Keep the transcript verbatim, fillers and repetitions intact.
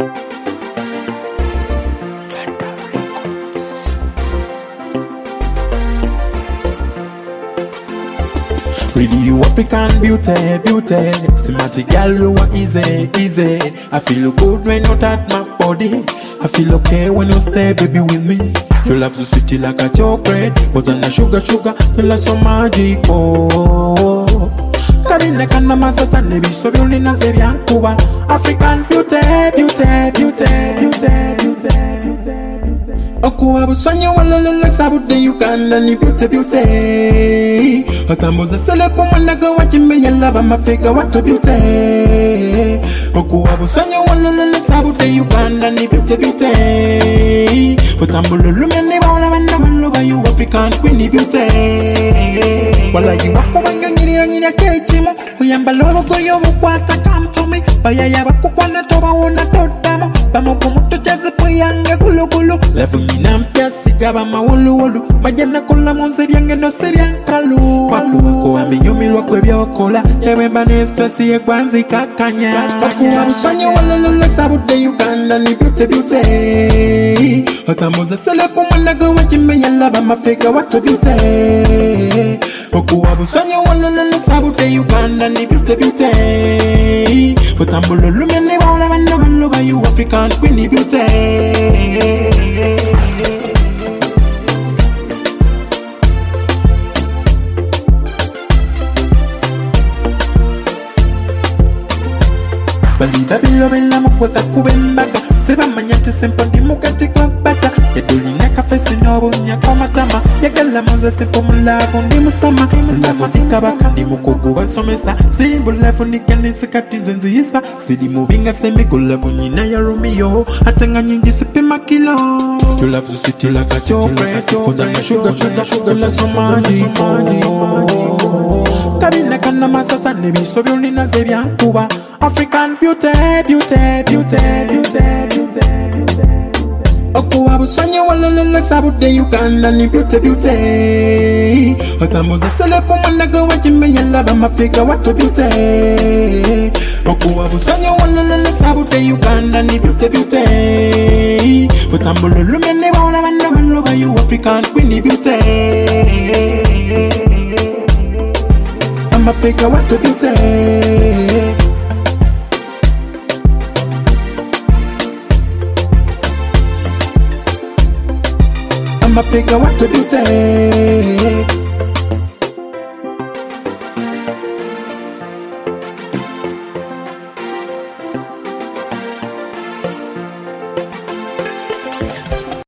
Really you African beauty, beauty. Sympathic girl, you are easy, easy. I feel good when you touch my body. I feel okay when you stay, baby, with me. You love so sweet like a chocolate, but on a sugar, sugar, you like so magic. Oh, Karina kana masasa nebi so beauty na zebiankuba. African beauty, beauty, beauty, beauty, beauty. Okuwa buswanyo walala sabude Uganda ni beauty, beauty. Otamboza selepo mwanaga wachimenya lava mafega watu beauty. Okuwa buswanyo walala sabude Uganda ni beauty, beauty. Otambolo lumene wala wanda waloba you African queen beauty. Wala you wako wanyo nyiri nyiri kechimo. Uyamba lobo goyo mukwata come to me. Bayaya bakukwana toba ona totamo. Bamo kumuto chaze poyange gulu gulu. Lefu nyina mpya sigaba mawulu wulu. Majana kola monse byange no seriankalu. Waku wako amenyumirwa kwe byokola. Yewe mbane stresi ye kwanzi kakanya. Waku wabusanyo walala sabude Uganda ni beauty beauty. Otamoza selepo mwanaga wachimenya lava mafega watu beauty. Oku wabusanyo walala sabude Uganda ni beauty beauty. Otambulo lumene wala wanda waloba you African queen beauty. Baliba bilo bela mukweka kubembaga. Teba manyate sempo ndi mukati kwa bata. Yedulina kafesi nobu nyako matama. Yagala moza sempo mulavu ndi musama. Mulavu ndi kabaka ndi mukugu wasomesa. Siri mbulavu ndi kanitsi kati zenzi yisa. Siri mubinga semi kulavu nyina ya Romeo. Atanga nyingi sipima kilo. You love the city like a chocolate. Kutanga sugar sugar sugar like so magic. Kabina kana masasa nebi so beauty na zebiankuba. African beauty, beauty, beauty, beauty, beauty. Okuwa buswanyo walala sabude Uganda ni beauty, beauty. Otamboza selepo mwanaga wachimenya lava mafega watu beauty. Okuwa buswanyo walala sabude Uganda ni beauty, beauty. Otambolo lumene wala wanda waloba you African queen beauty. Mafega watu beauty. Mafega watu beauty.